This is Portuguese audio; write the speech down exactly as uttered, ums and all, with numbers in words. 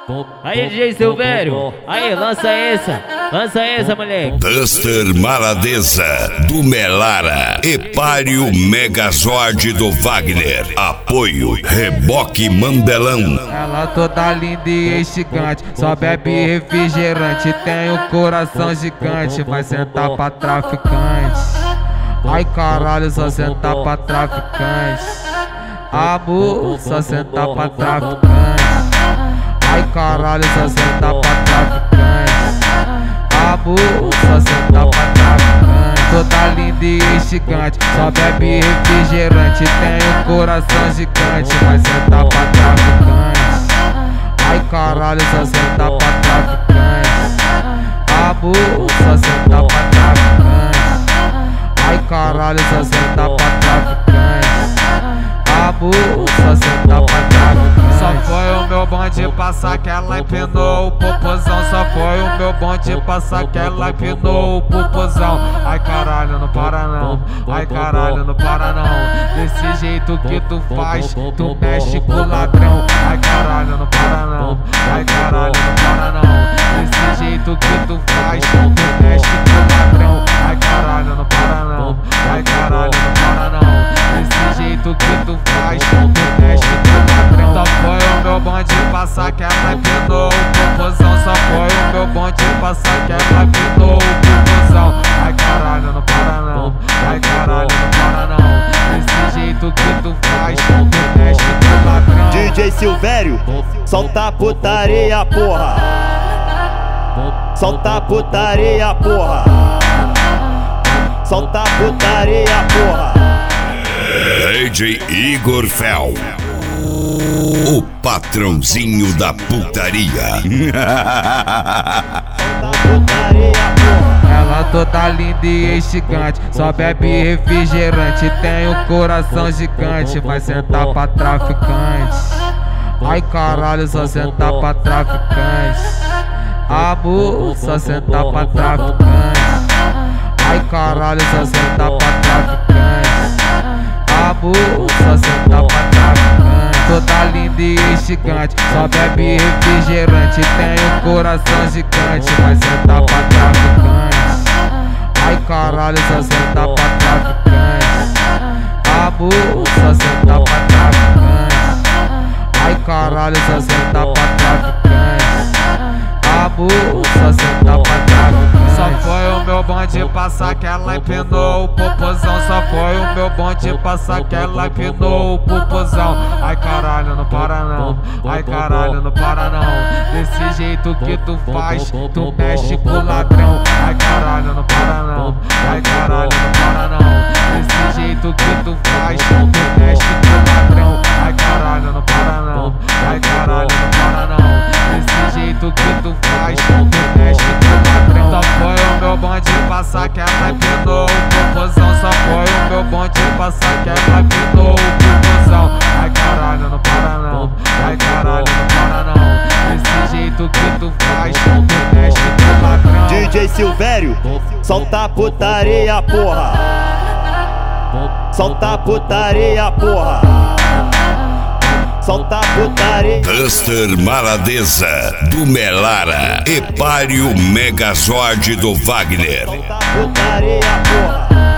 Aí, D J Silvério, aí, lança essa, lança essa, moleque. Duster Maladeza, do Melara, Epário Megazord do Wagner, apoio Reboque Mandelão. Ela toda linda e instigante, só bebe refrigerante, tem o coração gigante, vai sentar pra traficante. Ai caralho, só sentar pra traficante. Amor, só sentar pra traficante. Ai caralho, só sentar pra traficante. Amor, só sentar pra traficante. Toda linda e instigante, só bebe refrigerante, tem o coração gigante, vai sentar pra traficante. Ai caralho, só sentar pra traficante. Amor, só sentar pra traficante. Ai caralho, só sentar pra traficante. Amor, só sentar pra traficante. Só foi o meu bonde passar que ela empinou o popozão. Só foi o meu bonde passar que ela empinou o popozão. Ai caralho, não para não. Ai caralho, não para não. Desse jeito que tu faz, tu mexe com o ladrão. Ai caralho, não para não. Ai caralho, não para não. Desse jeito que tu faz, tu mexe com o ladrão. Ai caralho, não para não. Ai caralho, não para não. Desse jeito que tu faz, tu mexe com o ladrão. Só foi o meu bonde passar que ela empinou o popozão. Só foi o meu bonde passar que ela empinou o popozão. Ai caralho, não para não. Ai caralho, não para não. Desse jeito que tu faz, tu mexe com o ladrão. D J Silvério, solta a putaria, porra. Solta a putaria, porra. Solta a putaria, porra. D J Igor Fel, o patrãozinho da putaria. Ela toda linda e instigante, só bebe refrigerante, tem o coração gigante, vai sentar pra traficante. Ai caralho, só sentar pra traficante. Amor, só sentar pra traficante. Ai caralho, só sentar pra traficante. Amor, só sentar pra traficante. Toda linda e instigante, só bebe refrigerante, tem o coração gigante, vai sentar pra traficante. Ai caralho, só sentar pra traficante. Amor, só sentar pra traficante. Ai caralho, só sentar pra traficante. Amor, só sentar pra traficante. Só foi o meu bonde passar que ela empinou o popozão. Só foi o meu bonde passar que ela empinou o popozão. Ai caralho, não para não. Ai caralho, não para não. Desse jeito que tu faz, tu mexe com o ladrão. Ai caralho, não para não. Ai caralho, não para não. Desse jeito que tu faz, tu mexe com o ladrão. Ai caralho, não para não. Ai caralho, não para não. Desse jeito que tu faz, tu mexe com o ladrão. Só foi o meu bonde passar que ela empinou o popozão. Só foi o meu bonde passar que ela empinou o popozão. Ai caralho, não para não. Ai caralho, não para não. Desse jeito que tu faz, tu mexe com o ladrão. D J Silvério, solta a putaria, porra. Solta a putaria, porra. Solta a putaria. Duster Maladeza, do Melara, Epário Megazord do Wagner. Solta a putaria, porra.